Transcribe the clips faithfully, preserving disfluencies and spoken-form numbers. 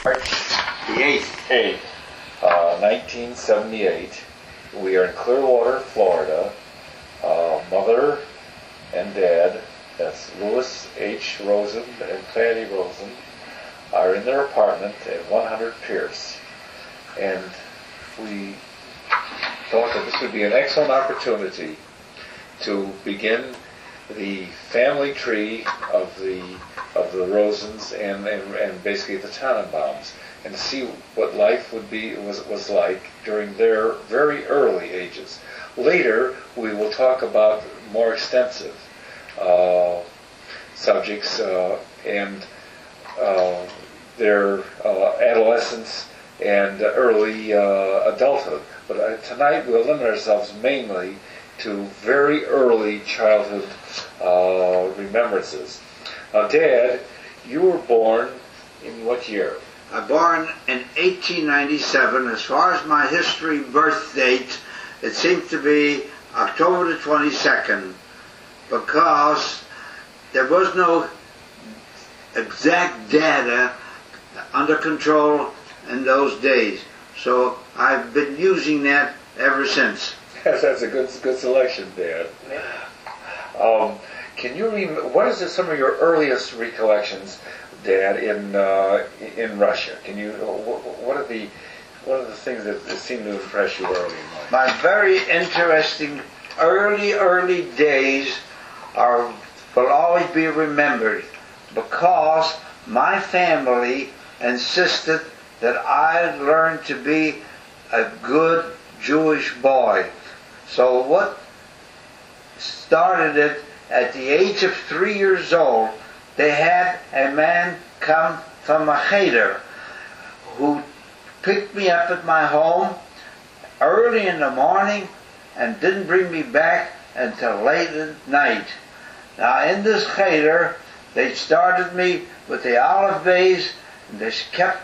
March The eighth. eighth, uh, nineteen seventy-eight. We are in Clearwater, Florida. Uh, mother and dad, that's Louis H. Rosen and Patty Rosen, are in their apartment at one hundred Pierce. And we thought that this would be an excellent opportunity to begin the family tree of the of the Rosens and, and, and basically the Tannenbaums, and to see what life would be was was like during their very early ages. Later, we will talk about more extensive uh, subjects uh, and uh, their uh, adolescence and early uh, adulthood. But uh, tonight we'll limit ourselves mainly to very early childhood uh, remembrances. Now, Dad, you were born in what year? I was born in eighteen ninety-seven. As far as my history birth date, it seems to be October the twenty-second, because there was no exact data under control in those days. So I've been using that ever since. Yes, that's a good good selection, Dad. Um, can you rem- what is the, some of your earliest recollections, Dad, in uh, in Russia? Can you what are the what are the things that, that seem to impress you early in life? My very interesting early, early days are will always be remembered, because my family insisted that I learn to be a good Jewish boy. So what started it, at the age of three years old, they had a man come from a cheder who picked me up at my home early in the morning and didn't bring me back until late at night. Now, in this cheder, they started me with the olive bays, and they kept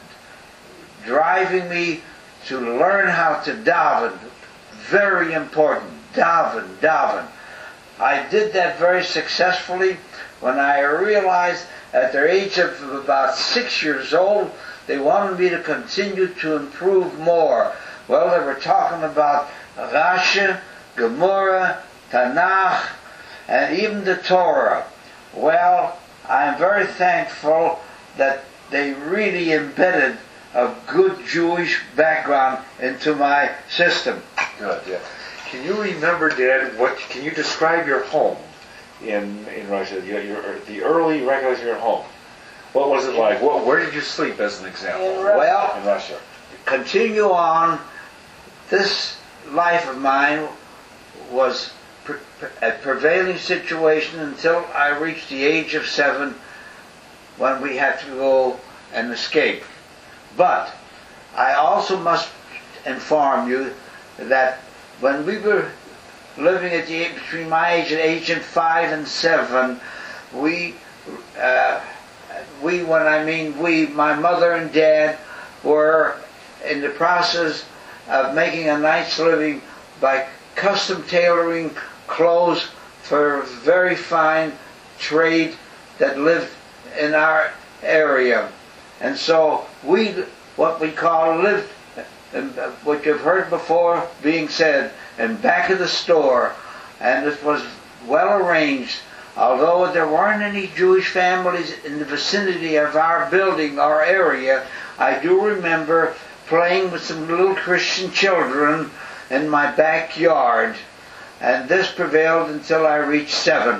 driving me to learn how to daven. Very important. Daven, daven. I did that very successfully. When I realized at the age of about six years old, they wanted me to continue to improve more. Well, they were talking about Rashi, Gemara, Tanakh, and even the Torah. Well, I'm very thankful that they really embedded a good Jewish background into my system. Good, yeah. Can you remember, Dad, what, can you describe your home in in Russia, your, your, the early recollection of your home? What was it like? What, where did you sleep, as an example? In Russia. Well, in Russia. Continue on. This life of mine was pre- a prevailing situation until I reached the age of seven, when we had to go and escape. But I also must inform you that when we were living at the age, between my age and age of five and seven, we, uh, we, when I mean we, my mother and dad were in the process of making a night's living by custom tailoring clothes for a very fine trade that lived in our area. And so we, what we call, lived, what you've heard before being said, in back of the store. And it was well arranged. Although there weren't any Jewish families in the vicinity of our building, our area, I do remember playing with some little Christian children in my backyard. And this prevailed until I reached seven.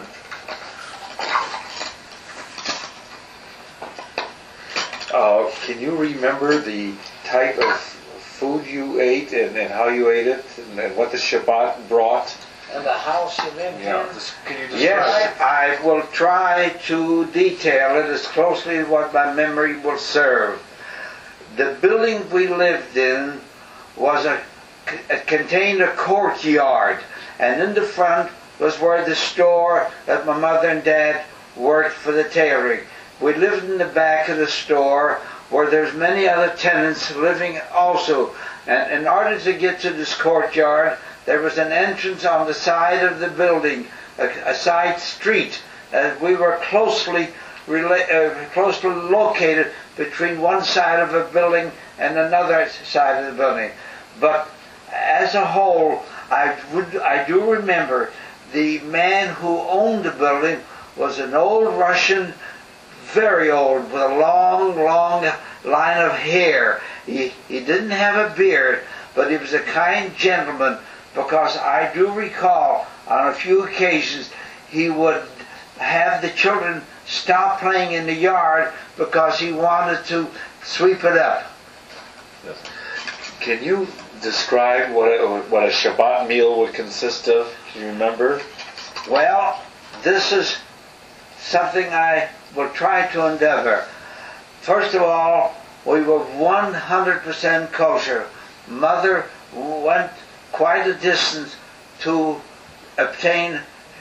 Uh, can you remember the type of food you ate and, and how you ate it, and, and what the Shabbat brought? And the house you lived Yeah. in? Just- Can you describe Yes, I will try to detail it as closely as what my memory will serve. The building we lived in was a, it contained a courtyard, and in the front was where the store that my mother and dad worked for the tailoring. We lived in the back of the store where there's many other tenants living also. And in order to get to this courtyard, there was an entrance on the side of the building, a, a side street. And we were closely rela- uh, closely located between one side of a building and another side of the building. But as a whole, I would I do remember the man who owned the building was an old Russian, very old, with a long, long line of hair. He, he didn't have a beard, but he was a kind gentleman, because I do recall on a few occasions he would have the children stop playing in the yard because he wanted to sweep it up. Yes. Can you describe what a, what a Shabbat meal would consist of? Do you remember? Well, this is something I will try to endeavor. First of all, we were one hundred percent kosher. Mother went quite a distance to obtain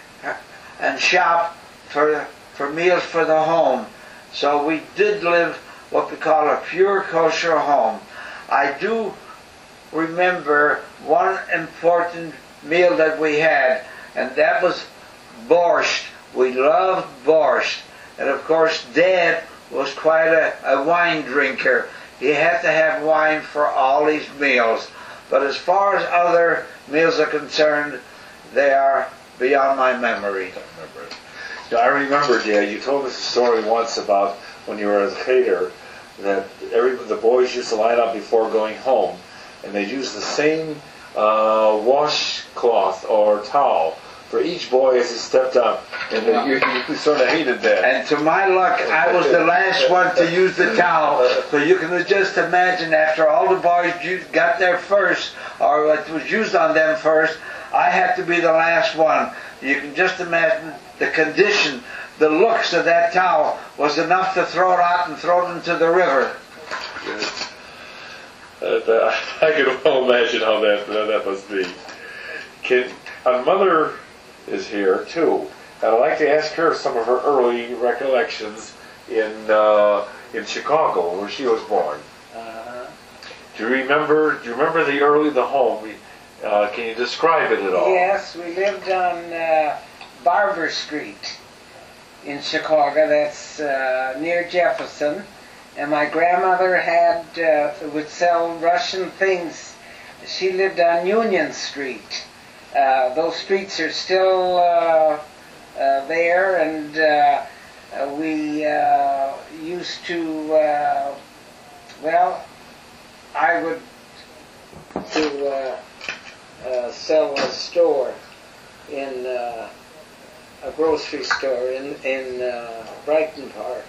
and shop for for meals for the home. So we did live what we call a pure kosher home. I do remember one important meal that we had, and that was borscht. We loved borscht. And of course, Dad was quite a, a wine drinker. He had to have wine for all these meals. But as far as other meals are concerned, they are beyond my memory. I remember it. You know, I remember, Dad, you told us a story once about when you were a cheder, that every the boys used to line up before going home, and they'd use the same uh, washcloth or towel for each boy as he stepped up, and uh, you, you sort of hated that. And to my luck, I was the last one to use the towel. So you can just imagine, after all the boys got there first, or what was used on them first, I had to be the last one. You can just imagine the condition, the looks of that towel was enough to throw it out and throw it into the river. Yes. Uh, I can well imagine how that uh, that must be. Can, our mother is here too, and I'd like to ask her some of her early recollections in uh, in Chicago, where she was born. Uh-huh. Do you remember? Do you remember the early the home? Uh, can you describe it at all? Yes, we lived on uh, Barber Street in Chicago. That's uh, near Jefferson. And my grandmother had uh, would sell Russian things. She lived on Union Street. Uh, those streets are still uh, uh, there, and uh, uh, we uh, used to. Uh, well, I would to uh, uh, sell a store in uh, a grocery store in in uh, Brighton Park.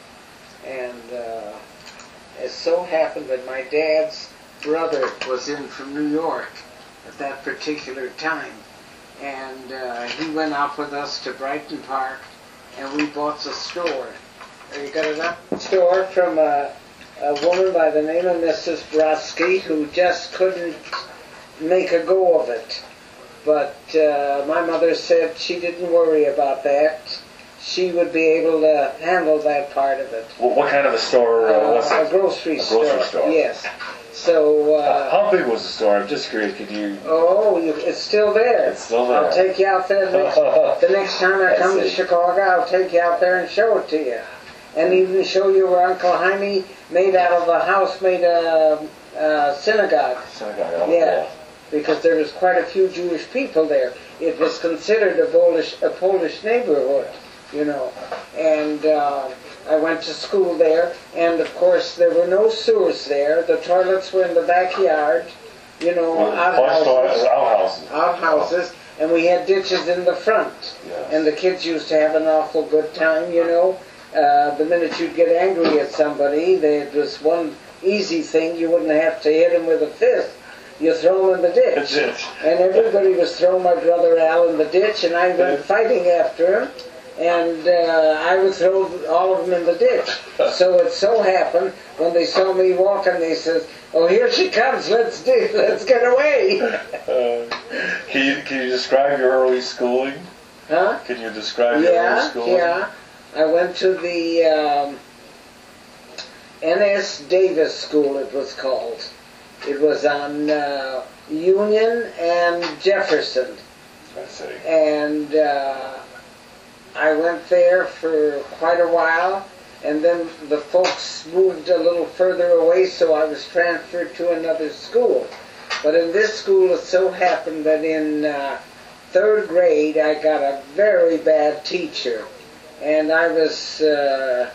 And uh, it so happened that my dad's brother was in from New York at that particular time. And uh, he went out with us to Brighton Park, and we bought a store. We got a store from a, a woman by the name of Missus Brodsky, who just couldn't make a go of it. But uh, my mother said she didn't worry about that. She would be able to handle that part of it. Well, what kind of a store uh, was uh, it? A grocery a store. grocery store. Yes. So. Uh, How big was the store? I'm just curious. Could you? Oh, you, it's still there. It's still there. I'll take you out there next, the next time I come to Chicago. I'll take you out there and show it to you, and even show you where Uncle Jaime made out of a house made a, a synagogue. Synagogue. Yeah, because there was quite a few Jewish people there. It was considered a Polish a Polish neighborhood. You know, and uh, I went to school there, and of course there were no sewers there. The toilets were in the backyard, you know, Well, outhouses, outhouses, outhouses, and we had ditches in the front. Yes. And the kids used to have an awful good time, you know. Uh, the minute you'd get angry at somebody, there was one easy thing: you wouldn't have to hit them with a fist. You throw them in the ditch, and everybody was throwing my brother Al in the ditch, and I went fighting after him. And uh, I would throw all of them in the ditch. So it so happened, when they saw me walking, they said, "Oh, here she comes, let's do, let's get away." uh, can you can you describe your early schooling? Huh? Can you describe your Yeah, early schooling? yeah. I went to the um, N S Davis School, it was called. It was on uh, Union and Jefferson. I see. And... Uh, I went there for quite a while, and then the folks moved a little further away, so I was transferred to another school. But in this school, it so happened that in uh, third grade, I got a very bad teacher. And I was, uh,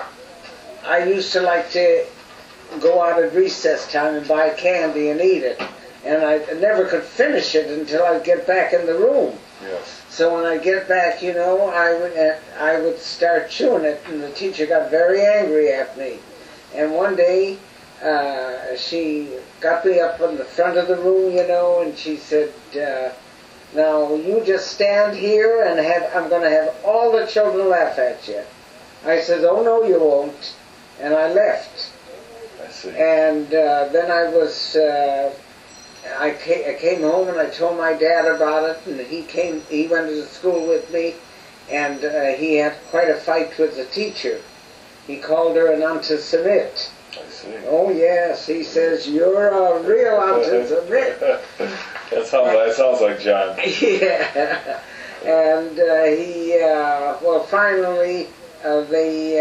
I used to like to go out at recess time and buy candy and eat it. And I never could finish it until I'd get back in the room. Yes. So when I get back, you know, I would, uh, I would start chewing it, and the teacher got very angry at me. And one day, uh, she got me up in the front of the room, you know, and she said, uh, now you just stand here and have, I'm going to have all the children laugh at you. I said, oh no you won't. And I left. I see. And uh, then I was... Uh, I came, I came home and I told my dad about it, and he came. He went to school with me, and uh, he had quite a fight with the teacher. He called her an anti-Semite. I see. Oh yes, he says you're a real anti-Semite. that sounds that sounds like John. Yeah, and uh, he uh, well finally uh, they.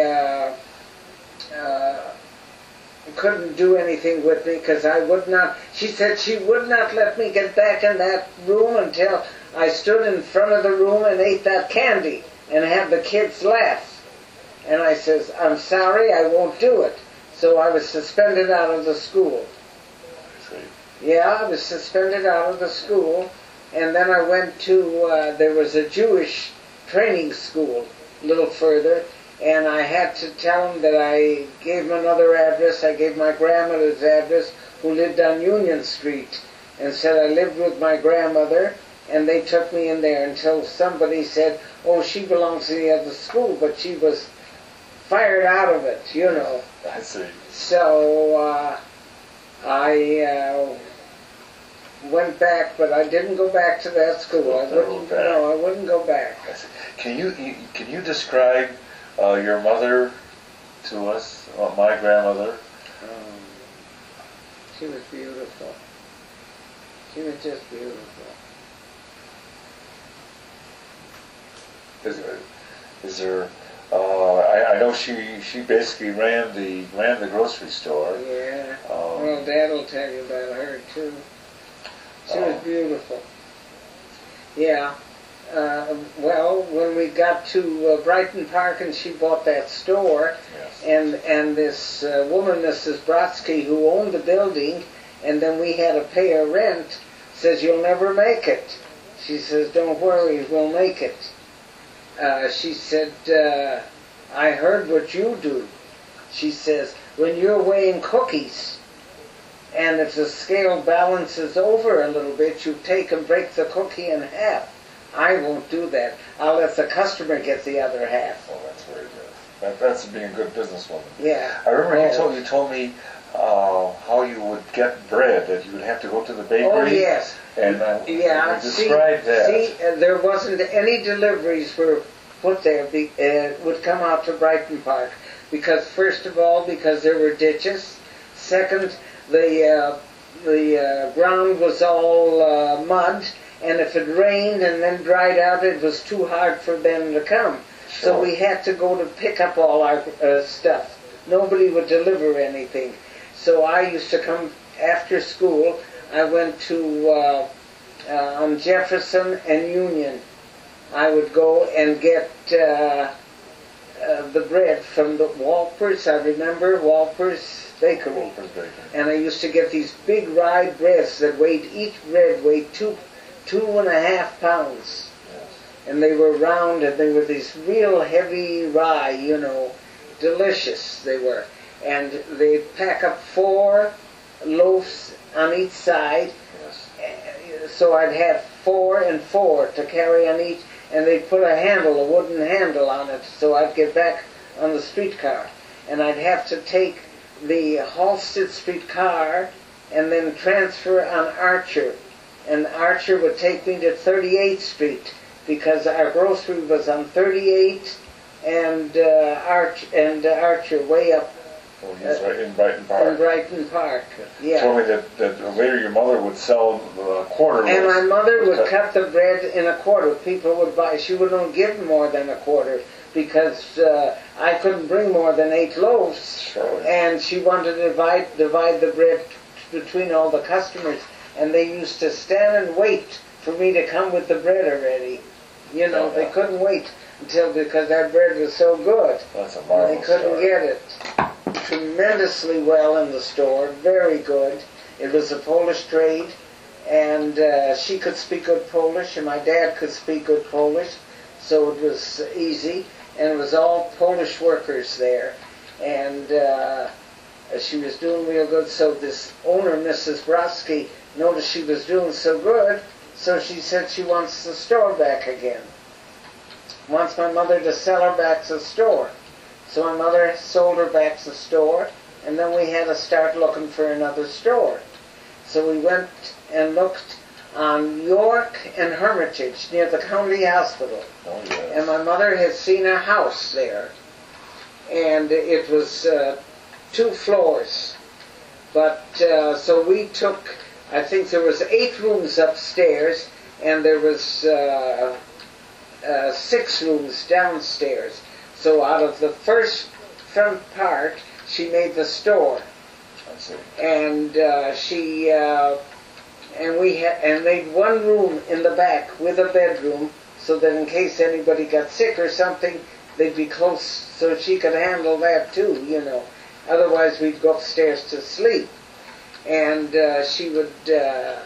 Uh, uh, couldn't do anything with me because I would not, she said she would not let me get back in that room until I stood in front of the room and ate that candy and had the kids laugh. And I says, I'm sorry, I won't do it. So I was suspended out of the school. I see. Yeah, I was suspended out of the school, and then I went to, uh, there was a Jewish training school a little further, and I had to tell them that I gave them another address. I gave my grandmother's address, who lived on Union Street, and said I lived with my grandmother, and they took me in there until somebody said, oh, she belongs to the other school, but she was fired out of it, you know. I see. So uh, I uh, went back, but I didn't go back to that school. I wouldn't, no, I wouldn't go back. I see. Can you, you can you describe Uh, your mother to us, uh, my grandmother? Um, she was beautiful. She was just beautiful. Is there, is there uh, I, I know she, she basically ran the ran the grocery store. Yeah. Um, well, Dad will tell you about her too. She was um, beautiful. Yeah. Uh, well, when we got to uh, Brighton Park and she bought that store, yes. and and this uh, woman, Missus Brodsky, who owned the building, and then we had to pay her rent, says, you'll never make it. She says, don't worry, we'll make it. Uh, she said, uh, I heard what you do. She says, when you're weighing cookies, and if the scale balances over a little bit, you take and break the cookie in half. I won't do that. I'll let the customer get the other half. Oh, that's very good. That, that's being a good businesswoman. Yeah. I remember oh. you told you told me uh, how you would get bread, that you would have to go to the bakery. Oh, yes. And uh, yeah, describe see, that. See, uh, there wasn't any deliveries were put there, be, uh, would come out to Brighton Park. Because, first of all, because there were ditches. Second, the, uh, the uh, ground was all uh, mud. And if it rained and then dried out, it was too hard for them to come. Sure. So we had to go to pick up all our uh, stuff. Nobody would deliver anything. So I used to come after school. I went to uh, uh, on Jefferson and Union. I would go and get uh, uh, the bread from the Walpers. I remember Walpers Bakery. Walpers Bakery. And I used to get these big rye breads that weighed, each bread weighed two two and a half pounds. Yes. And they were round, and they were these real heavy rye, you know, delicious they were. And they'd pack up four loaves on each side. Yes. So I'd have four and four to carry on each, and they'd put a handle, a wooden handle on it, so I'd get back on the streetcar. And I'd have to take the Halsted Street car and then transfer on Archer. And Archer would take me to thirty-eighth Street, because our grocery was on thirty-eighth and uh, Arch and uh, Archer way up. Oh, he's right in Brighton in Park. Brighton Park. You Yeah. told me that, that later your mother would sell the quarter. And my loaves. mother would cut the bread in a quarter. People would buy. She wouldn't give more than a quarter because uh, I couldn't bring more than eight loaves. Sure. And she wanted to divide, divide the bread between all the customers. And they used to stand and wait for me to come with the bread already. You know, Yeah. they couldn't wait until, because our bread was so good. That's a And marvelous they couldn't story. get it. Tremendously well in the store, very good. It was a Polish trade, and uh, she could speak good Polish, and my dad could speak good Polish, so it was easy. And it was all Polish workers there, and uh, she was doing real good. So this owner, Missus Brodsky, noticed she was doing so good, so she said she wants the store back again. Wants my mother to sell her back the store. So my mother sold her back the store, and then we had to start looking for another store. So we went and looked on York and Hermitage near the county hospital. Oh, yes. And my mother had seen a house there, and it was uh, two floors. But uh, so we took, I think there was eight rooms upstairs, and there was uh, uh, six rooms downstairs. So out of the first front part, she made the store, I see. and uh, she uh, and we had and made one room in the back with a bedroom, so that in case anybody got sick or something, they'd be close, so she could handle that too, you know. Otherwise, we'd go upstairs to sleep, and uh, she would uh,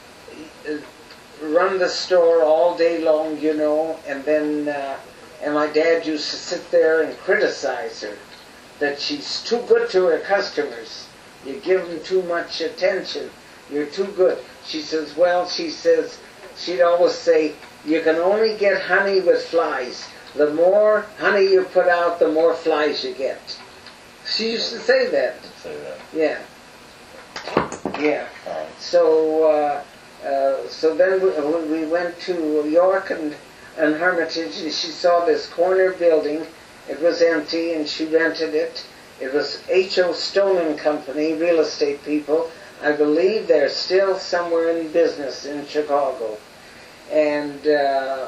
run the store all day long, you know, and then. Uh, And my dad used to sit there and criticize her, that she's too good to her customers. You give them too much attention. You're too good. She says, well, she says, she'd always say, you can only get honey with flies. The more honey you put out, the more flies you get. She used to say that. Say that. Yeah. Yeah. Uh, So, uh, uh, so then we, when we went to York and and Hermitage, and she saw this corner building. It was empty, and she rented it. It was H O Stone and Company, real estate people. I believe they're still somewhere in business in Chicago. And uh,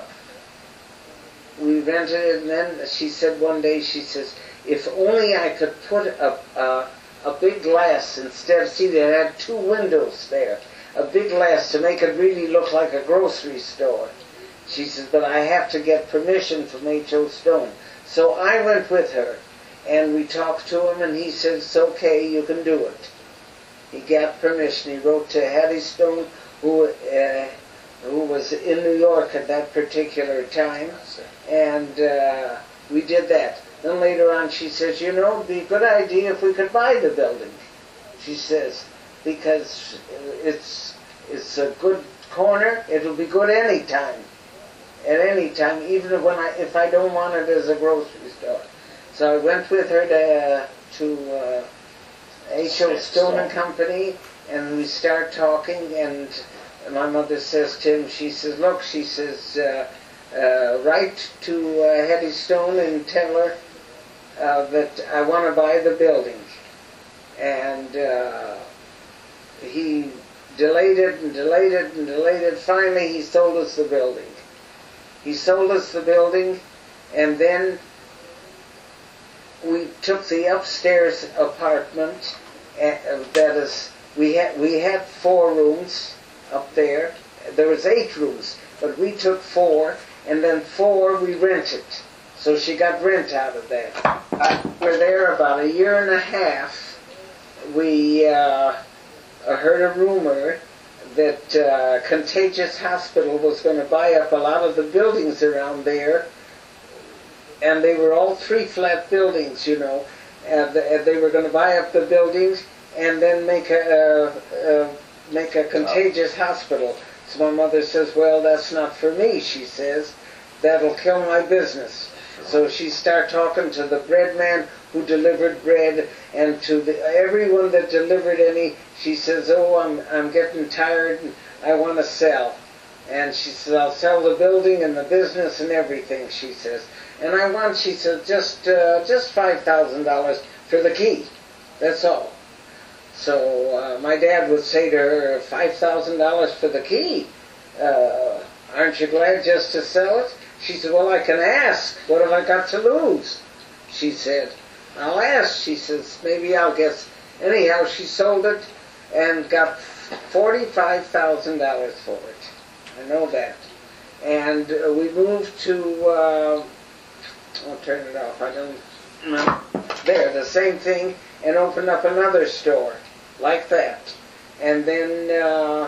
we rented it, and then she said one day, she says, if only I could put a, a, a big glass instead. See, they had two windows there. A big glass to make it really look like a grocery store. She says, but I have to get permission from H O Stone. So I went with her, and we talked to him, and he said, it's okay, you can do it. He got permission. He wrote to Hattie Stone, who uh, who was in New York at that particular time, and uh, we did that. Then later on she says, you know, it'd be a good idea if we could buy the building, she says, because it's, it's a good corner, it'll be good any time. At any time, even when I, if I don't want it as a grocery store. So I went with her to, to uh, H O Stone and Company, and we start talking, and my mother says to him, she says, look, she says, uh, uh, write to uh, Hetty Stone and tell her uh, that I want to buy the building. And uh, he delayed it and delayed it and delayed it. Finally, he sold us the building. He sold us the building, and then we took the upstairs apartment. Uh, that is, we had we had four rooms up there. There was eight rooms, but we took four, and then four we rented. So she got rent out of that. Uh, we were there about a year and a half. We uh, heard a rumor that uh, Contagious Hospital was going to buy up a lot of the buildings around there, and they were all three flat buildings, you know, and, the, and they were going to buy up the buildings and then make a uh, uh, make a Contagious Hospital. So my mother says, well, that's not for me, she says. That'll kill my business. So she started talking to the bread man who delivered bread, and to the, everyone that delivered any. She says, oh, I'm I'm getting tired, and I want to sell. And she says, I'll sell the building and the business and everything, she says. And I want, she says, just uh, just five thousand dollars for the key. That's all. So uh, my dad would say to her, five thousand dollars for the key. Uh, aren't you glad just to sell it? She said, well, I can ask. What have I got to lose? She said, I'll ask. She says, maybe I'll guess. Anyhow, she sold it and got forty-five thousand dollars for it. I know that. And uh, we moved to, uh, I'll turn it off. I don't know. There, the same thing, and opened up another store like that. And then uh,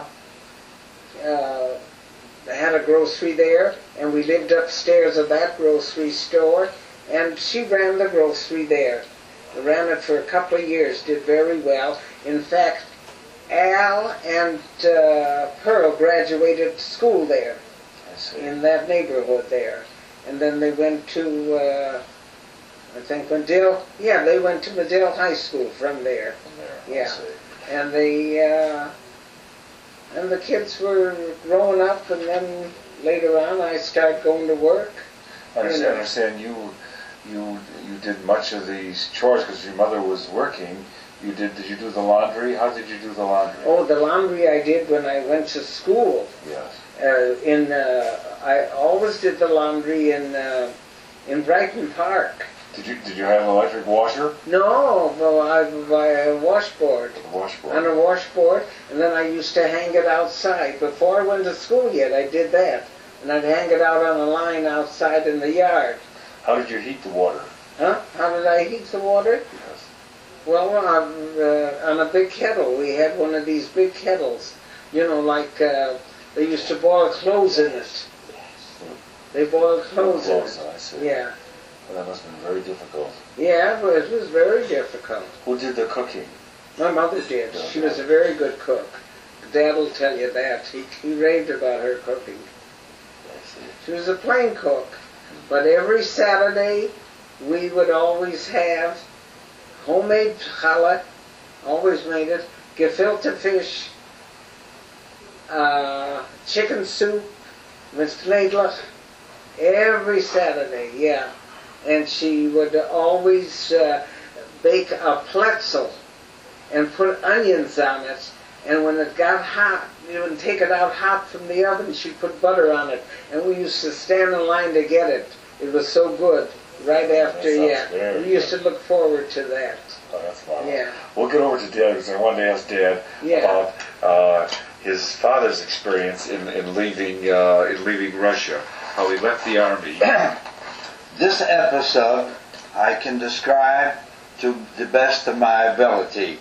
uh, I had a grocery there, and we lived upstairs of that grocery store, and she ran the grocery there. Ran it for a couple of years, did very well. In fact, Al and uh, Pearl graduated school there, in that neighborhood there. And then they went to, uh, I think, Medill. Yeah, they went to Medill High School from there. From there. Yeah. And they, uh, and the kids were growing up, and then later on I started going to work. I understand, I understand you, you, you did much of these chores because your mother was working. You did, did you do the laundry? How did you do the laundry? Oh, the laundry I did when I went to school. Yes. Uh, in, uh, I always did the laundry in, uh, in Brighton Park. Did you, did you have an electric washer? No, well, I by a washboard. A washboard. On a washboard, and then I used to hang it outside. Before I went to school yet, I did that. And I'd hang it out on a line outside in the yard. How did you heat the water? Huh? How did I heat the water? Yes. Well, on, uh, on a big kettle. We had one of these big kettles. You know, like uh, they used to boil clothes in it. They boiled clothes, Clothes, in it. I see. Yeah. Well, that must have been very difficult. Yeah, but it was very difficult. Who did the cooking? My mother did. She was a very good cook. Dad will tell you that. He, he raved about her cooking. I see. She was a plain cook. But every Saturday, we would always have homemade challah, always made it, gefilte fish, uh, chicken soup, mit knedlach, every Saturday, yeah. And she would always uh, bake a pretzel and put onions on it. And when it got hot, you would take it out hot from the oven, she'd put butter on it. And we used to stand in line to get it. It was so good. Right after, yeah. We used to look forward to that. Oh, that's marvelous. Yeah. We'll get over to Dad because I wanted to ask Dad Yeah. about uh, his father's experience in, in leaving uh, in leaving Russia, how he left the army. This episode I can describe to the best of my ability.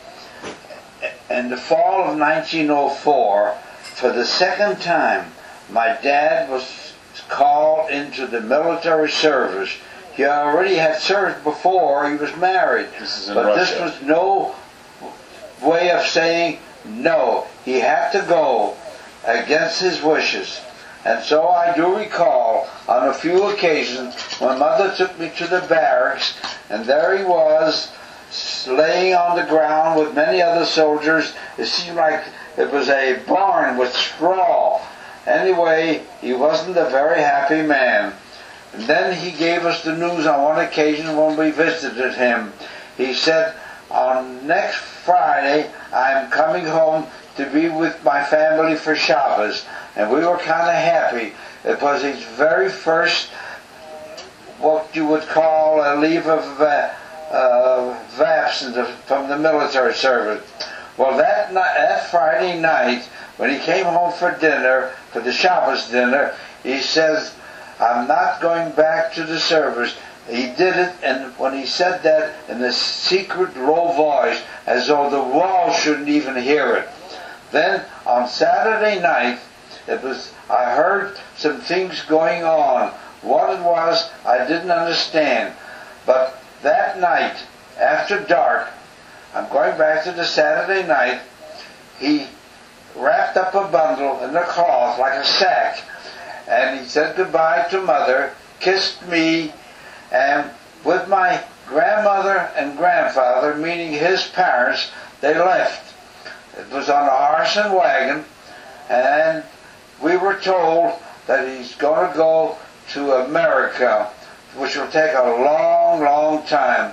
In the fall of nineteen oh four, for the second time, my dad was called into the military service. He already had served before, he was married. This is in but Russia. This was no way of saying no. He had to go against his wishes. And so I do recall on a few occasions when Mother took me to the barracks, and there he was, laying on the ground with many other soldiers. It seemed like it was a barn with straw. Anyway, he wasn't a very happy man. And then he gave us the news on one occasion when we visited him. He said, on next Friday, I'm coming home to be with my family for Shabbos. And we were kind of happy. It was his very first, what you would call a leave of uh, uh, absence from the military service. Well, that, night, that Friday night, when he came home for dinner, for the Shabbos dinner, he says, I'm not going back to the service. He did it, and when he said that in a secret low voice, as though the wall shouldn't even hear it. Then, on Saturday night, it was, I heard some things going on. What it was, I didn't understand. But that night, after dark, I'm going back to the Saturday night, he wrapped up a bundle in a cloth, like a sack, and he said goodbye to Mother, kissed me, and with my grandmother and grandfather, meaning his parents, they left. It was on a horse and wagon, and we were told that he's going to go to America, which will take a long, long time.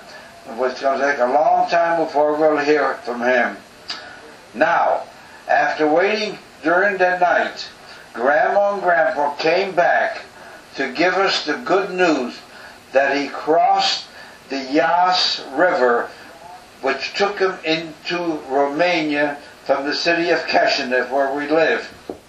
It's going to take a long time before we'll hear from him. Now, after waiting during the night, Grandma and Grandpa came back to give us the good news that he crossed the Ias River, which took him into Romania from the city of Chisinau, where we live.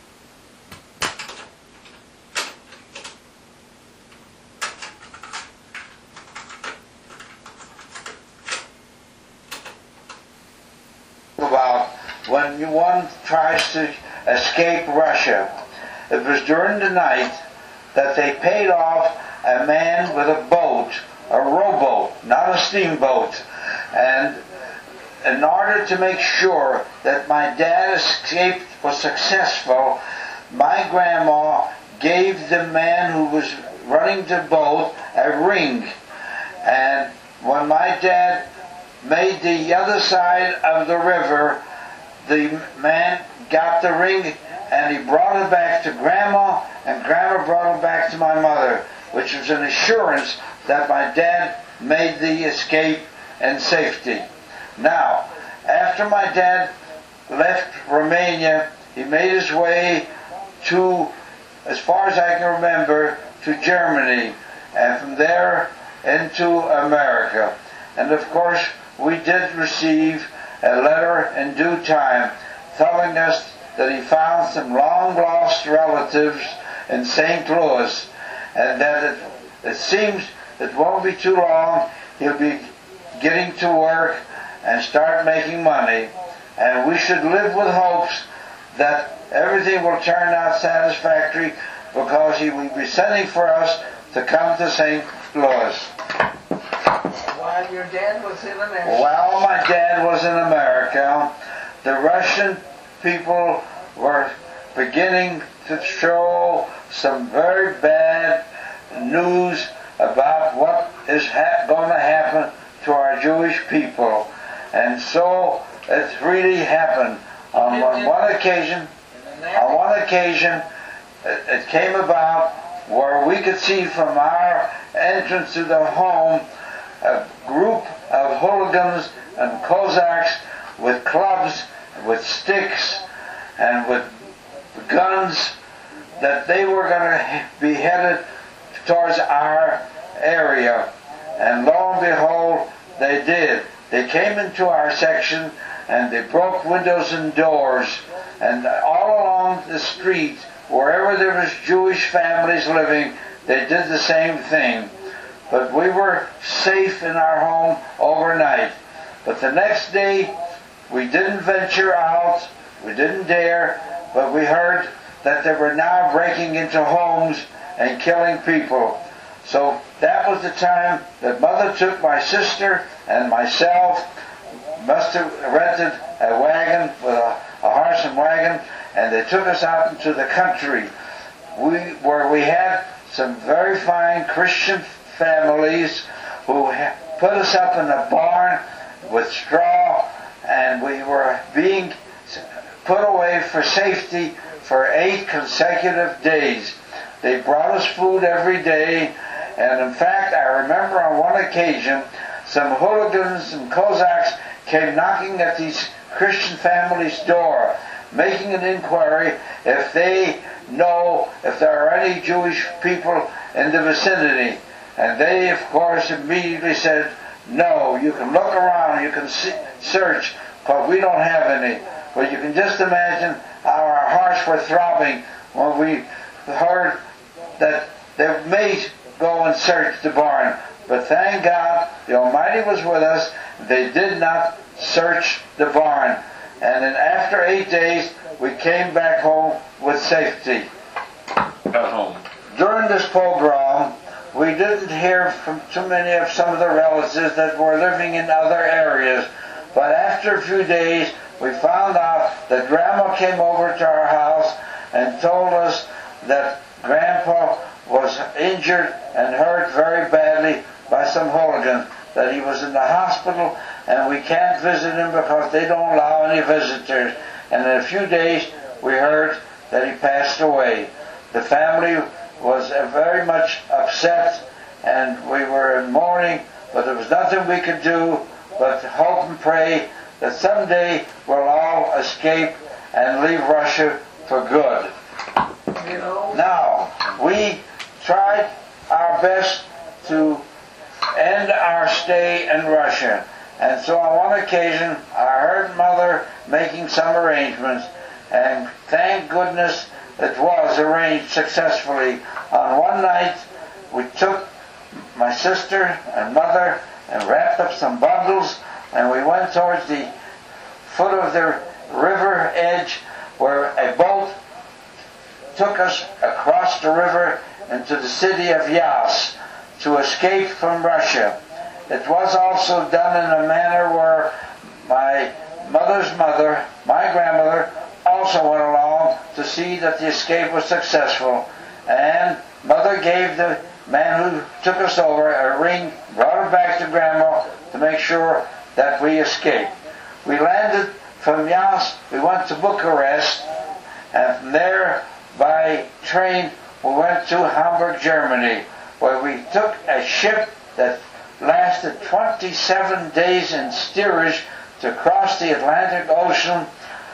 About when one tries to escape Russia. It was during the night that they paid off a man with a boat, a rowboat, not a steamboat. And in order to make sure that my dad escaped was successful, my grandma gave the man who was running the boat a ring. And when my dad made the other side of the river, the man got the ring and he brought it back to Grandma, and Grandma brought it back to my mother, which was an assurance that my dad made the escape in safety. Now, after my dad left Romania, he made his way to, as far as I can remember, to Germany, and from there into America. And of course, we did receive a letter in due time telling us that he found some long-lost relatives in Saint Louis, and that it, it seems it won't be too long he'll be getting to work and start making money. And we should live with hopes that everything will turn out satisfactory, because he will be sending for us to come to Saint Louis. While your dad was in America? While my dad was in America, the Russian people were beginning to show some very bad news about what is ha- going to happen to our Jewish people. And so it really happened. On one, one occasion, on one occasion, it, it came about where we could see from our entrance to the home a group of hooligans and Cossacks with clubs, with sticks, and with guns, that they were going to be headed towards our area. And lo and behold, they did. They came into our section and they broke windows and doors, and all along the street, wherever there was Jewish families living, they did the same thing. But we were safe in our home overnight. But the next day, we didn't venture out, we didn't dare, but we heard that they were now breaking into homes and killing people. So that was the time that Mother took my sister and myself, must have rented a wagon with a, a horse and wagon, and they took us out into the country, we, where we had some very fine Christian families who ha- put us up in a barn with straw, and we were being put away for safety for eight consecutive days. They brought us food every day, and in fact, I remember on one occasion, some hooligans and Cossacks came knocking at these Christian families' door, making an inquiry if they know if there are any Jewish people in the vicinity. And they, of course, immediately said, no, you can look around, you can see, search, but we don't have any. But you can just imagine how our hearts were throbbing when we heard that they may go and search the barn. But thank God, the Almighty was with us. They did not search the barn. And then after eight days, we came back home with safety. At home. During this pogrom, we didn't hear from too many of some of the relatives that were living in other areas. But after a few days, we found out that Grandma came over to our house and told us that Grandpa was injured and hurt very badly by some hooligans, that he was in the hospital and we can't visit him because they don't allow any visitors. And in a few days, we heard that he passed away. The family was very much upset, and we were in mourning but there was nothing we could do but hope and pray that someday we'll all escape and leave Russia for good. You know, Now, we tried our best to end our stay in Russia. And so on one occasion, I heard Mother making some arrangements, and thank goodness it was arranged successfully. On one night, we took my sister and Mother and wrapped up some bundles, and we went towards the foot of the river edge where a boat took us across the river into the city of Yas to escape from Russia. It was also done in a manner where my mother's mother, my grandmother, also went along to see that the escape was successful. And Mother gave the man who took us over a ring, brought it back to Grandma to make sure that we escaped. We landed from Yas, we went to Bucharest, and from there by train we went to Hamburg, Germany, where we took a ship that lasted twenty-seven days in steerage to cross the Atlantic Ocean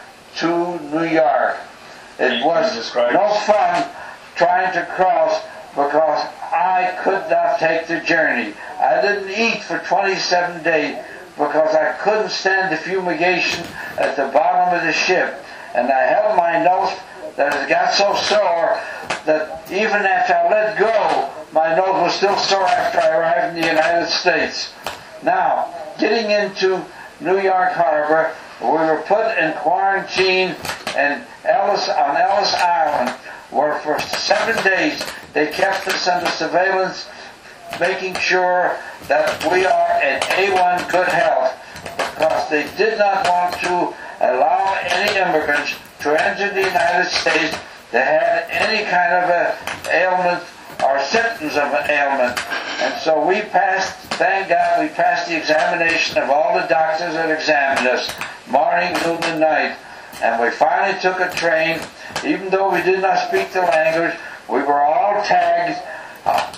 to New York. It was no fun trying to cross because I could not take the journey. I didn't eat for twenty-seven days because I couldn't stand the fumigation at the bottom of the ship. And I held my nose that it got so sore that even after I let go, my nose was still sore after I arrived in the United States. Now, getting into New York Harbor, we were put in quarantine in Ellis, on Ellis Island, where for seven days they kept us under surveillance, making sure that we are in A one good health, because they did not want to allow any immigrants to enter the United States that had any kind of a ailment or symptoms of an ailment. And so we passed, thank God, we passed the examination of all the doctors that examined us, morning, noon, and night. And we finally took a train. Even though we did not speak the language, we were all tagged, uh,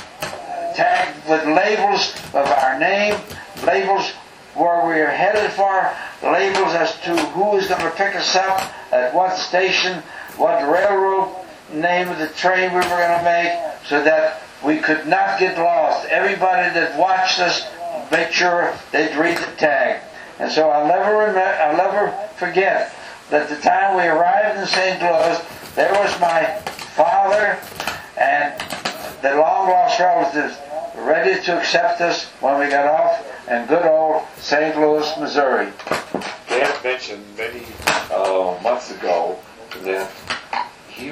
tagged with labels of our name, labels where we were headed for, labels as to who was going to pick us up, at what station, what railroad name of the train we were going to make, so that we could not get lost. Everybody that watched us made sure they'd read the tag. And so I'll never remember, I'll never forget that the time we arrived in Saint Louis, there was my father and the long-lost relatives ready to accept us when we got off in good old Saint Louis, Missouri. Dad mentioned many uh, months ago that he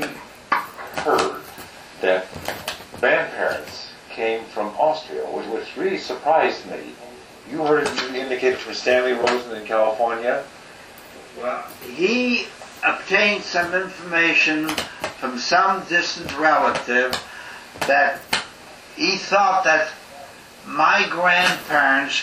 heard that grandparents came from Austria, which, which really surprised me. You heard it indicated from Stanley Rosen in California? Well, he obtained some information from some distant relative that he thought that my grandparents,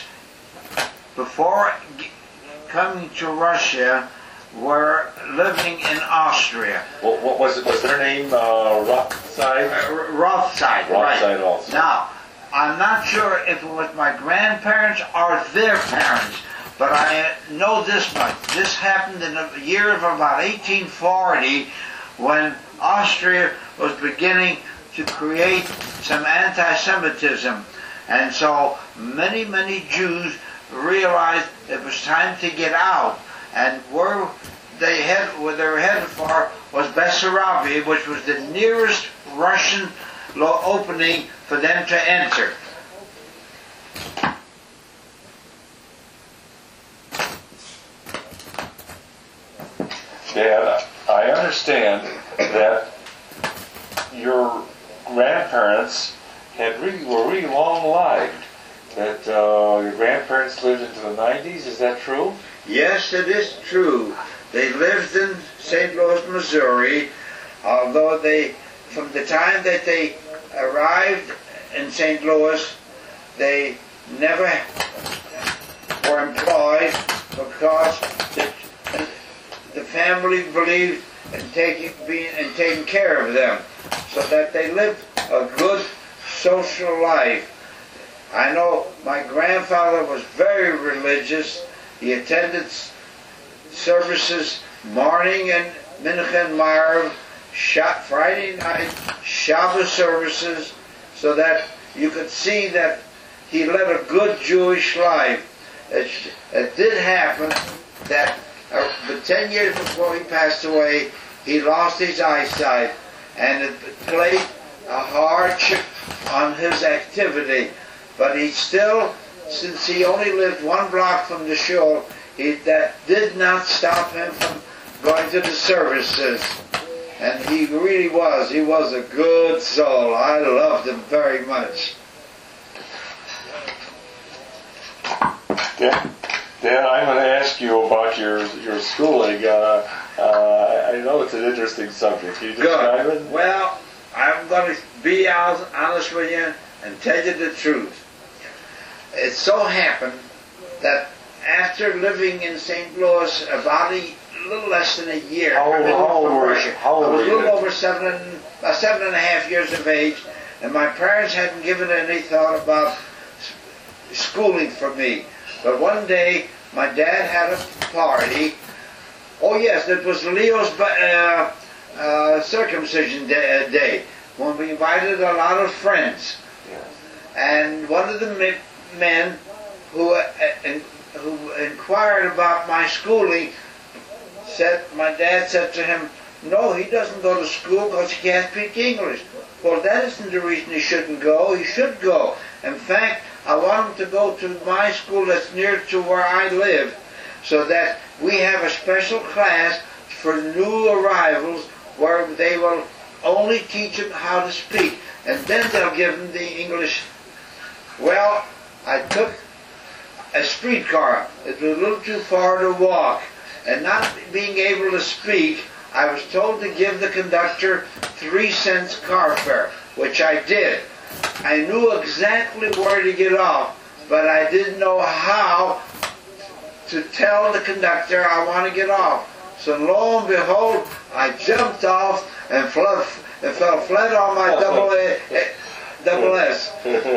before g- coming to Russia, were living in Austria. What, what was it? Was their name uh, Rothschild? Uh, Rothschild, right. Rothschild also. Now, I'm not sure if it was my grandparents or their parents, but I know this much. This happened in the year of about eighteen forty, when Austria was beginning to create some anti-Semitism. And so many, many Jews realized it was time to get out. And where they had, where they were headed for was Bessarabia, which was the nearest Russian lo- opening for them to enter. Dad, I understand that your grandparents had really were really long-lived. That uh, your grandparents lived into the nineties. Is that true? Yes, it is true. They lived in Saint Louis, Missouri, although they, from the time that they arrived in Saint Louis, they never were employed because the, the family believed in taking, being, in taking care of them, so that they lived a good social life. I know my grandfather was very religious. He attended services morning and Mincha and Marv, Friday night, Shabbos services, so that you could see that he led a good Jewish life. It, it did happen that uh, but ten years before he passed away, he lost his eyesight, and it played a hardship on his activity. But he still, since he only lived one block from the shul, he, that did not stop him from going to the services. And he really was. He was a good soul. I loved him very much. Dan, Dan, I'm going to ask you about your your schooling. Uh, uh, I know it's an interesting subject. Can you describe it? Well, I'm going to be honest with you and tell you the truth. It so happened that after living in Saint Louis about a little less than a year, how, I, how old were you? How old I was were a little you? over seven, uh, seven and a half years of age, and my parents hadn't given any thought about schooling for me. But one day, my dad had a party. Oh yes, it was Leo's uh, uh, circumcision day, uh, day, when we invited a lot of friends. Yes. And one of the men who uh, in, who inquired about my schooling said, my dad said to him, no, he doesn't go to school because he can't speak English. Well, that isn't the reason he shouldn't go. He should go. In fact, I want him to go to my school that's near to where I live, so that we have a special class for new arrivals where they will only teach him how to speak, and then they'll give him the English. Well, I took a streetcar. It was a little too far to walk, and not being able to speak, I was told to give the conductor three cents car fare, which I did. I knew exactly where to get off, but I didn't know how to tell the conductor I want to get off. So lo and behold, I jumped off and, fell, and fell flat on my double, a, a, double S.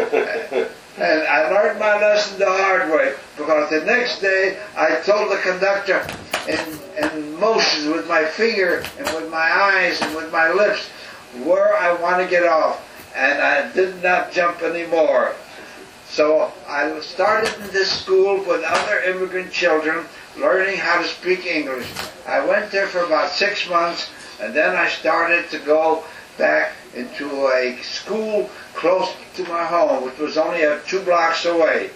And I learned my lesson the hard way, because the next day I told the conductor in, in motions with my finger and with my eyes and with my lips where I want to get off. And I did not jump anymore. So I started in this school with other immigrant children learning how to speak English. I went there for about six months, and then I started to go back into a school close to my home, which was only a two blocks away.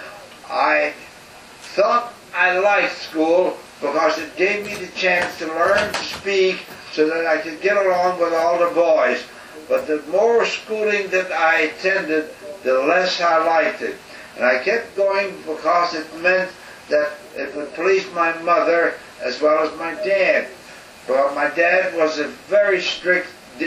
I thought I liked school because it gave me the chance to learn to speak so that I could get along with all the boys. But the more schooling that I attended, the less I liked it. And I kept going because it meant that it would please my mother as well as my dad. But my dad was a very strict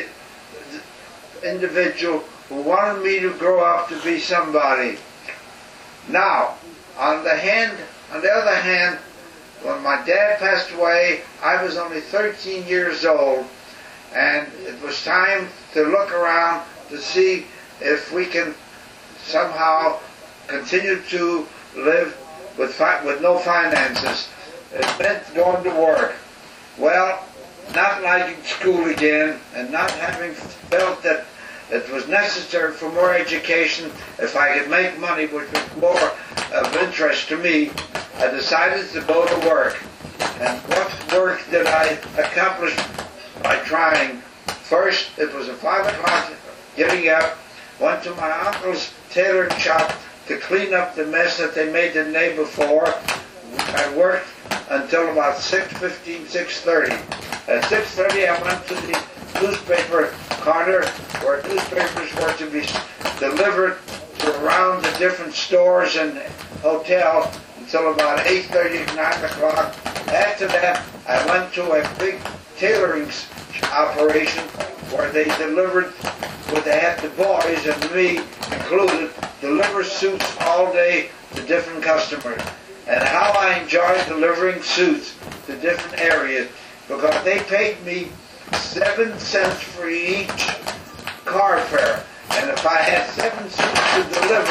individual who wanted me to grow up to be somebody. Now, on the hand, on the other hand, when my dad passed away, I was only thirteen years old, and it was time to look around to see if we can somehow continue to live with fi- with no finances. It meant going to work. Well, not liking school again, and not having felt that it was necessary for more education if I could make money, which was more of interest to me, I decided to go to work. And what work did I accomplish by trying? First, it was at five o'clock, getting up, went to my uncle's tailoring shop to clean up the mess that they made the day before. I worked until about six fifteen, six thirty. At six thirty, I went to the newspaper corner where newspapers were to be delivered to around the different stores and hotels until about eight thirty, nine o'clock. After that, I went to a big tailoring operation where they delivered, with they had the boys and me included, deliver suits all day to different customers. And how I enjoyed delivering suits to different areas, because they paid me seven cents for each car fare. And if I had seven suits to deliver,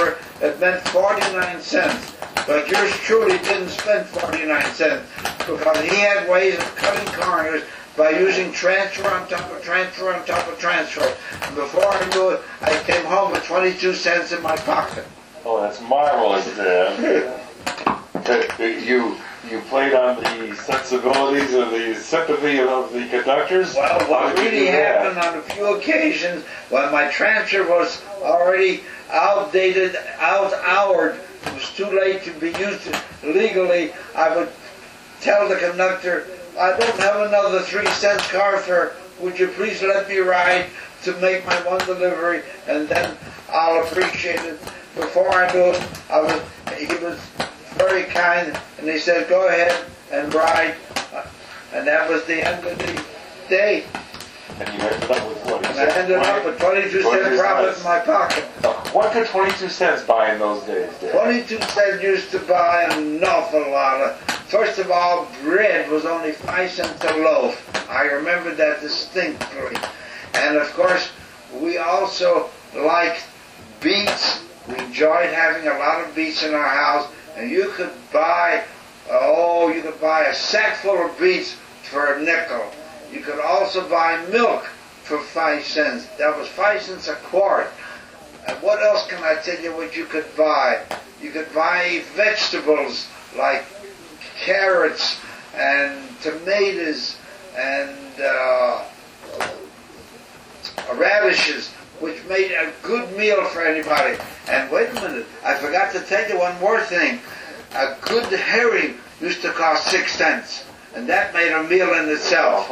it meant forty-nine cents. But yours truly didn't spend forty-nine cents because he had ways of cutting corners by using transfer on top of transfer on top of transfer. And before I knew it, I came home with twenty-two cents in my pocket. Oh, that's marvelous, Dad. you you played on the sensibilities or the sympathy of the conductors? Well, How what did you really do that? happened on a few occasions when my transfer was already outdated, out-houred, it was too late to be used legally, I would tell the conductor, I don't have another three cents car fare, would you please let me ride to make my one delivery, and then I'll appreciate it. Before I knew it, I was, he was very kind, and he said, go ahead and ride, and that was the end of the day. And you ended up with what? And I ended up with twenty-two cent profit in my pocket. What could twenty-two cents buy in those days, Dad? twenty-two cents used to buy an awful lot of. First of all, bread was only five cents a loaf. I remember that distinctly. And of course, we also liked beets. We enjoyed having a lot of beets in our house. And you could buy, oh, you could buy a sack full of beets for a nickel. You could also buy milk for five cents. That was five cents a quart. And what else can I tell you what you could buy? You could buy vegetables like carrots and tomatoes and uh, radishes, which made a good meal for anybody. And wait a minute, I forgot to tell you one more thing. A good herring used to cost six cents. And that made a meal in itself.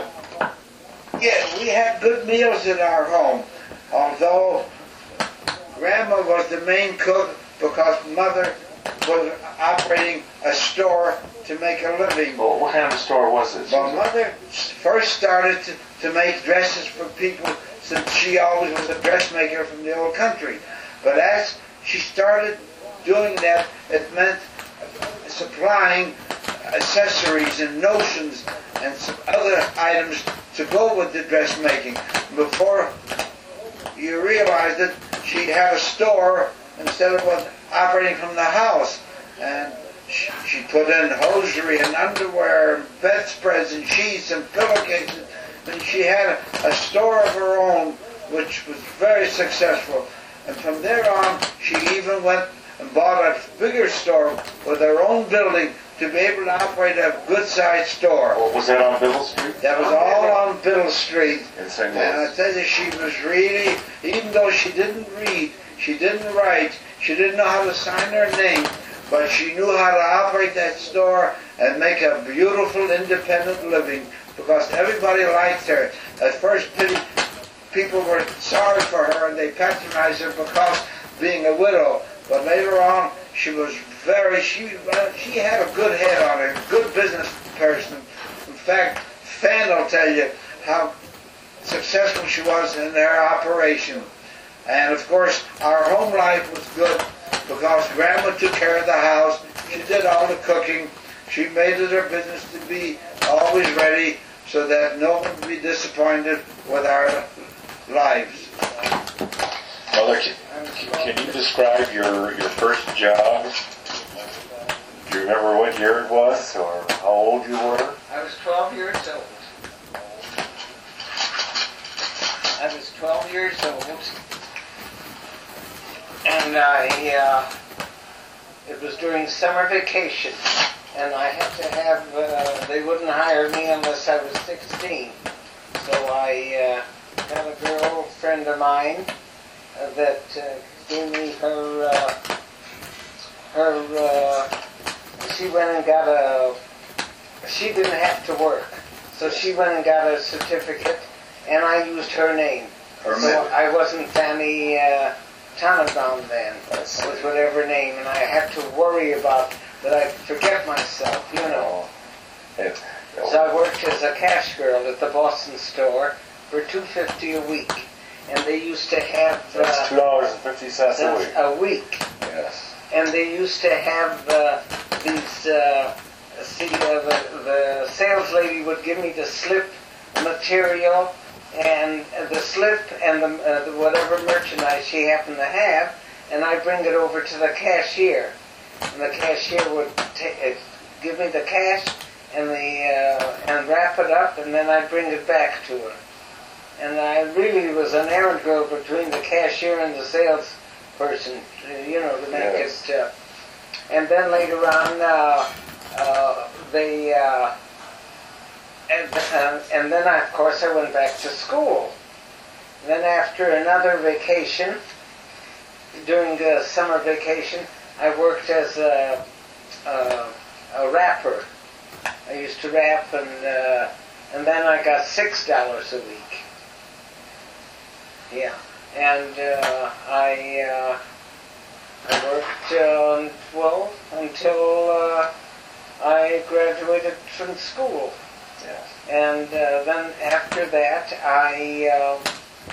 Yeah, we had good meals in our home. Although Grandma was the main cook because Mother was operating a store to make a living. Well, what kind of store was it? Well, Mother first started to, to make dresses for people since she always was a dressmaker from the old country. But as she started doing that, it meant supplying accessories and notions and some other items to go with the dressmaking. Before you realized it, she had a store instead of what, operating from the house. And she, she put in hosiery and underwear and bedspreads and sheets and pillowcases. And she had a, a store of her own, which was very successful. And from there on, she even went and bought a bigger store with her own building to be able to operate a good-sized store. Well, was that on Biddle Street? That was all on Biddle Street. In Saint And I Louis. tell you, she was really, even though she didn't read, she didn't write, she didn't know how to sign her name, but she knew how to operate that store and make a beautiful, independent living because everybody liked her. At first, people were sorry for her and they patronized her because being a widow. But later on, she was very, she, well, she had a good head on her, good business person. In fact, Fan will tell you how successful she was in their operation. And of course, our home life was good because Grandma took care of the house. She did all the cooking. She made it her business to be always ready so that no one would be disappointed with our lives. Mother, can, can you describe your, your first job? Do you remember what year it was or how old you were? I was twelve years old. I was twelve years old. And I, uh, it was during summer vacation. And I had to have, uh, they wouldn't hire me unless I was sixteen. So I uh, had a girl friend of mine uh, that uh, gave me her, uh, her, uh, she went and got a, she didn't have to work. So she went and got a certificate, and I used her name. Her so name. I wasn't Fanny uh, Tannenbaum then, with whatever name, and I had to worry about that I'd forget myself, you know. And, So I worked as a cash girl at the Boston store for two fifty a week, and they used to have that's uh, two dollars and fifty cents a week. a week, Yes. and they used to have uh, these. Uh, see, uh, the, the sales lady would give me the slip material and uh, the slip and the, uh, the whatever merchandise she happened to have, and I'd bring it over to the cashier. And the cashier would ta- uh, give me the cash and the uh, and wrap it up, and then I'd bring it back to her. And I really was an errand girl between the cashier and the salesperson, uh, you know, to make Yes. it. Uh, and then later on, uh, uh, they uh, and, uh, and then I, of course I went back to school. And then after another vacation, during the summer vacation, I worked as a, a, a rapper. I used to rap, and uh, and then I got six dollars a week. Yeah, and uh, I uh, I worked uh, well until uh, I graduated from school, Yes. and uh, then after that I. Uh,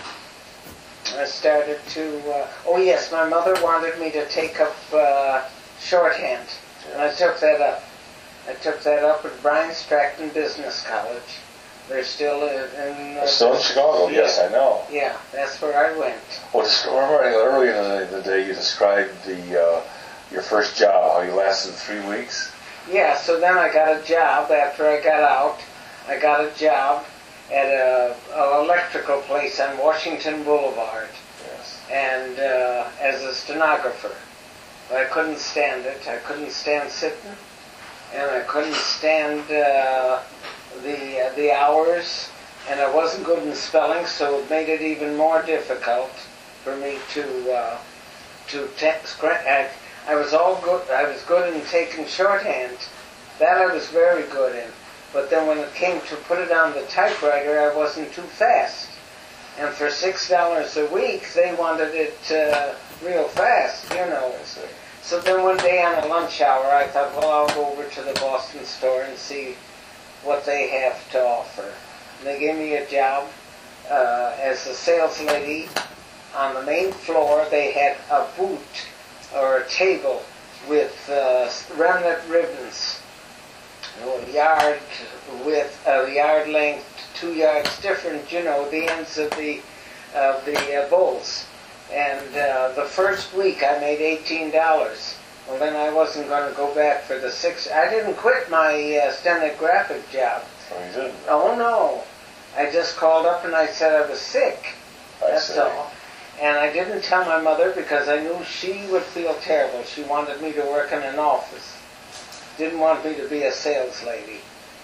I started to, uh, oh yes, my mother wanted me to take up uh, shorthand, and I took that up. I took that up at Brian Stratton Business College. They're still in... Uh, Still in Chicago, yes, I know. Yeah, that's where I went. Well, just remember earlier in the, the day you described the uh, your first job, how you lasted three weeks? Yeah, so then I got a job after I got out. I got a job at a, a electrical place on Washington Boulevard, Yes. and uh, as a stenographer. But I couldn't stand it. I couldn't stand sitting, and I couldn't stand uh, the uh, the hours, and I wasn't good in spelling, so it made it even more difficult for me to uh, to text. I, I was all good. I was good in taking shorthand. That I was very good in. But then when it came to put it on the typewriter, I wasn't too fast. And for six dollars a week, they wanted it uh, real fast, you know. I see. So then one day on a lunch hour, I thought, well, I'll go over to the Boston store and see what they have to offer. And they gave me a job uh, as a sales lady on the main floor. They had a booth or a table with uh, remnant ribbons. You know, a yard width, a uh, yard length, two yards different, you know, the ends of the of the uh, bowls. And uh, the first week I made eighteen dollars. Well, then I wasn't going to go back for the six. I didn't quit my uh, stenographic job. Oh, you didn't? Oh, no. I just called up and I said I was sick. I That's see. all. And I didn't tell my mother because I knew she would feel terrible. She wanted me to work in an office. Didn't want me to be a sales lady.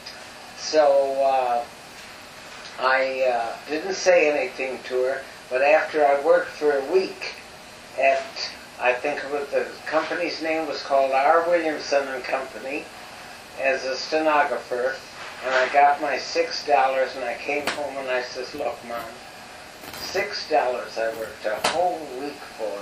So uh, I uh, didn't say anything to her, but after I worked for a week at, I think it was, the company's name was called R. Williamson and Company, as a stenographer, and I got my six dollars, and I came home and I says, look, Mom, six dollars I worked a whole week for.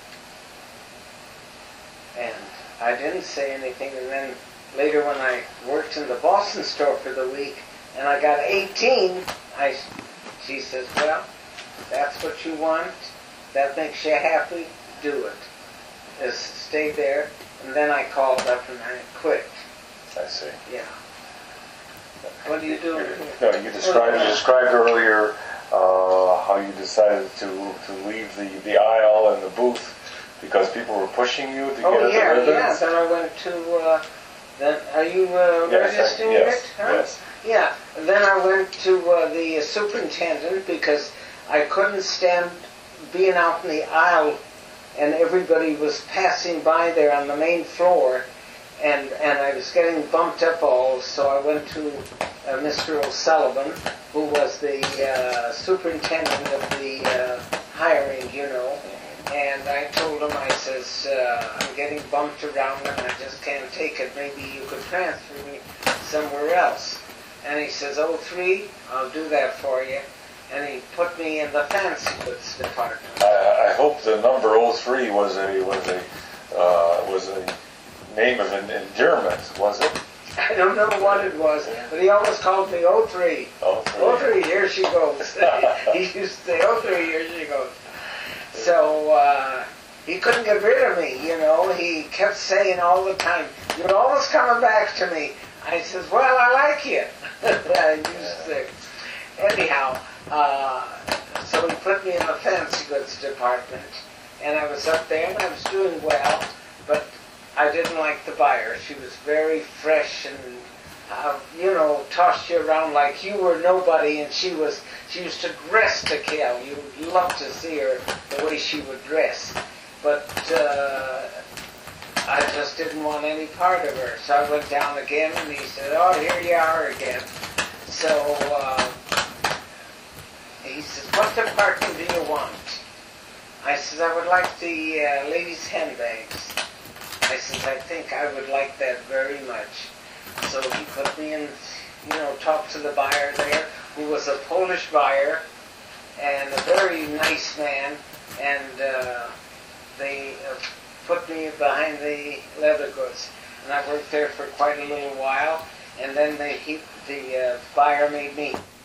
And I didn't say anything, and then later when I worked in the Boston store for the week, and I got eighteen, I, she says, well, that's what you want, that makes you happy, do it. Just stay there, and then I called up and I quit. I see. Yeah. What are you doing? No, you described, you described earlier uh, how you decided to, to leave the, the aisle and the booth because people were pushing you to Oh, get yeah, at the ribbons? yeah. Then I went to, uh, then, are you uh, Yes, I- registering yes, it? Huh? yes. Yeah. Then I went to uh, the superintendent because I couldn't stand being out in the aisle and everybody was passing by there on the main floor, and, and I was getting bumped up all, so I went to uh, Mister O'Sullivan, who was the uh, superintendent of the uh, hiring, you know, and I told him, I says, uh, I'm getting bumped around and I just can't take it. Maybe you could transfer me somewhere else. And he says, oh, three, I'll do that for you. And he put me in the fancy goods department. I, I hope the number oh three was a was a uh, was a name of an endearment, was it? I don't know what it was, but he always called me oh three. oh three. oh three, here she goes. He used to say, oh three, here she goes. So uh, he couldn't get rid of me, you know. He kept saying all the time, you're always coming back to me. I says, well, I like you. I used to say. Anyhow, uh, so he put me in the fancy goods department. and I was up there and I was doing well, but I didn't like the buyer. She was very fresh and, uh, you know, tossed you around like you were nobody, and she was, she used to dress to kill. You love to see her, the way she would dress. But uh, I just didn't want any part of her. So I went down again, and he said, oh, here you are again. So uh, he says, what department do you want? I said, I would like the uh, ladies' handbags. I said, I think I would like that very much. So he put me in, you know, talked to the buyer there, who was a Polish buyer, and a very nice man, and uh, they uh, put me behind the leather goods. And I worked there for quite a little while, and then they, he, the uh, buyer made me